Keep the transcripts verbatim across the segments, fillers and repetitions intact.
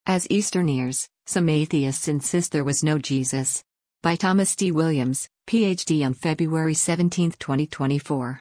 As Easter nears, some atheists insist there was no Jesus. By Thomas D. Williams, P H D on February seventeenth, twenty twenty-four.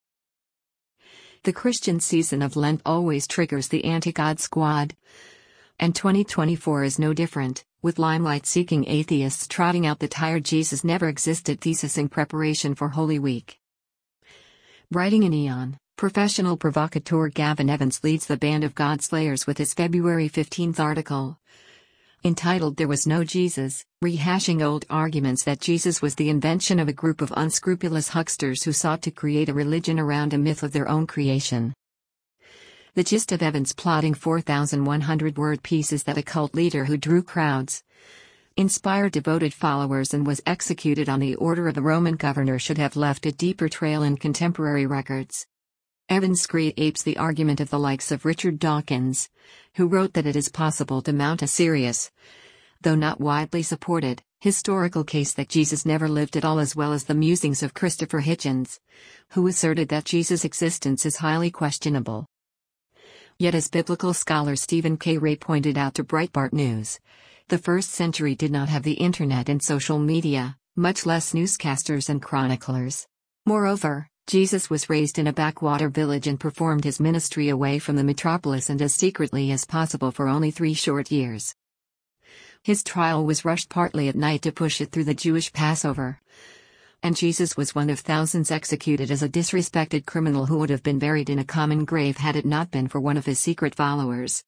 The Christian season of Lent always triggers the anti-God squad. And twenty twenty-four is no different, with limelight-seeking atheists trotting out the tired Jesus never existed thesis in preparation for Holy Week. Writing in Eon, professional provocateur Gavin Evans leads the band of God slayers with his February fifteenth article, entitled There Was No Jesus, rehashing old arguments that Jesus was the invention of a group of unscrupulous hucksters who sought to create a religion around a myth of their own creation. The gist of Evans' plotting four thousand one hundred word piece is that a cult leader who drew crowds, inspired devoted followers and was executed on the order of a Roman governor should have left a deeper trail in contemporary records. Evans creates the argument of the likes of Richard Dawkins, who wrote that it is possible to mount a serious, though not widely supported, historical case that Jesus never lived at all, as well as the musings of Christopher Hitchens, who asserted that Jesus' existence is highly questionable. Yet, as biblical scholar Stephen K. Ray pointed out to Breitbart News, the first century did not have the internet and social media, much less newscasters and chroniclers. Moreover, Jesus was raised in a backwater village and performed his ministry away from the metropolis and as secretly as possible for only three short years. His trial was rushed partly at night to push it through the Jewish Passover. And Jesus was one of thousands executed as a disrespected criminal who would have been buried in a common grave had it not been for one of his secret followers.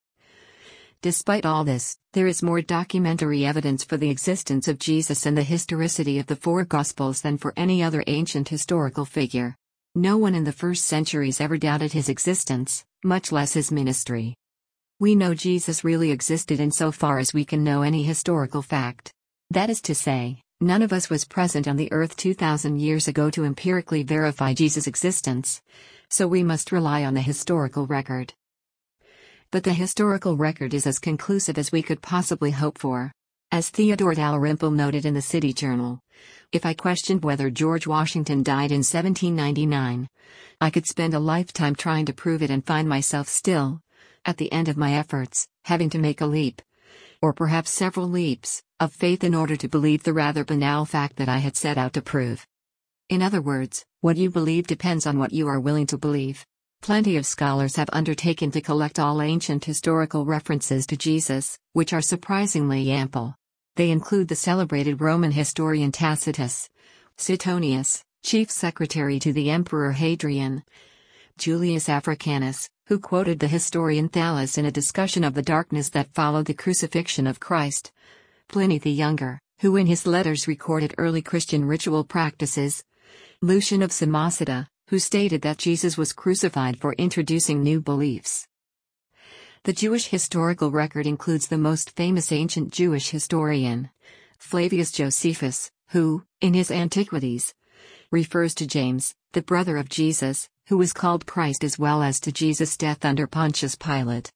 Despite all this, there is more documentary evidence for the existence of Jesus and the historicity of the four Gospels than for any other ancient historical figure. No one in the first centuries ever doubted his existence, much less his ministry. We know Jesus really existed insofar as we can know any historical fact. That is to say, none of us was present on the earth two thousand years ago to empirically verify Jesus' existence, so we must rely on the historical record. But the historical record is as conclusive as we could possibly hope for. As Theodore Dalrymple noted in the City Journal, if I questioned whether George Washington died in seventeen ninety-nine, I could spend a lifetime trying to prove it and find myself still, at the end of my efforts, having to make a leap, or perhaps several leaps, of faith in order to believe the rather banal fact that I had set out to prove. In other words, what you believe depends on what you are willing to believe. Plenty of scholars have undertaken to collect all ancient historical references to Jesus, which are surprisingly ample. They include the celebrated Roman historian Tacitus, Suetonius, chief secretary to the Emperor Hadrian, Julius Africanus, who quoted the historian Thallus in a discussion of the darkness that followed the crucifixion of Christ, Pliny the Younger, who in his letters recorded early Christian ritual practices, Lucian of Samosata, who stated that Jesus was crucified for introducing new beliefs. The Jewish historical record includes the most famous ancient Jewish historian, Flavius Josephus, who, in his Antiquities, refers to James, the brother of Jesus, who was called Christ, as well as to Jesus' death under Pontius Pilate.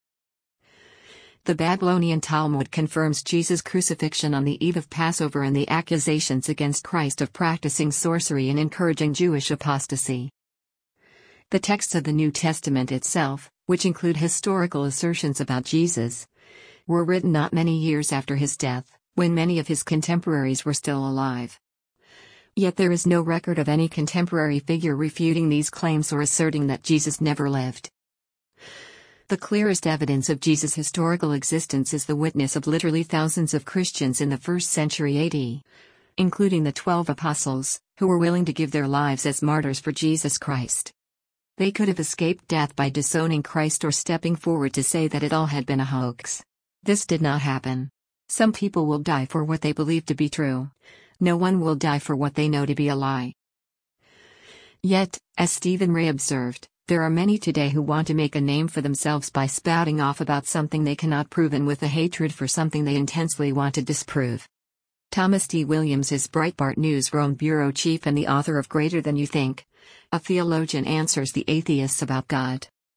The Babylonian Talmud confirms Jesus' crucifixion on the eve of Passover and the accusations against Christ of practicing sorcery and encouraging Jewish apostasy. The texts of the New Testament itself, which include historical assertions about Jesus, were written not many years after his death, when many of his contemporaries were still alive. Yet there is no record of any contemporary figure refuting these claims or asserting that Jesus never lived. The clearest evidence of Jesus' historical existence is the witness of literally thousands of Christians in the first century A D, including the twelve apostles, who were willing to give their lives as martyrs for Jesus Christ. They could have escaped death by disowning Christ or stepping forward to say that it all had been a hoax. This did not happen. Some people will die for what they believe to be true. No one will die for what they know to be a lie. Yet, as Stephen Ray observed, there are many today who want to make a name for themselves by spouting off about something they cannot prove and with a hatred for something they intensely want to disprove. Thomas D. Williams is Breitbart Newsroom bureau chief and the author of Greater Than You Think. A theologian answers the atheists about God.